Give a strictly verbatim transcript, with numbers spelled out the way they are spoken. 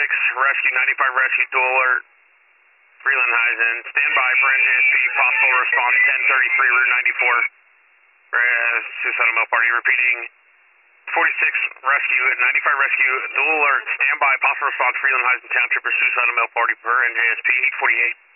Rescue, ninety-five Rescue, dual alert, Freelandhuizen. Stand by for N J S P, possible response ten thirty-three, Route ninety-four. Uh, suicidal male party, repeating. forty-six Rescue, ninety-five Rescue, dual alert, stand by, possible response, Freelandhuizen Township, or suicidal male party per N J S P eight forty-eight.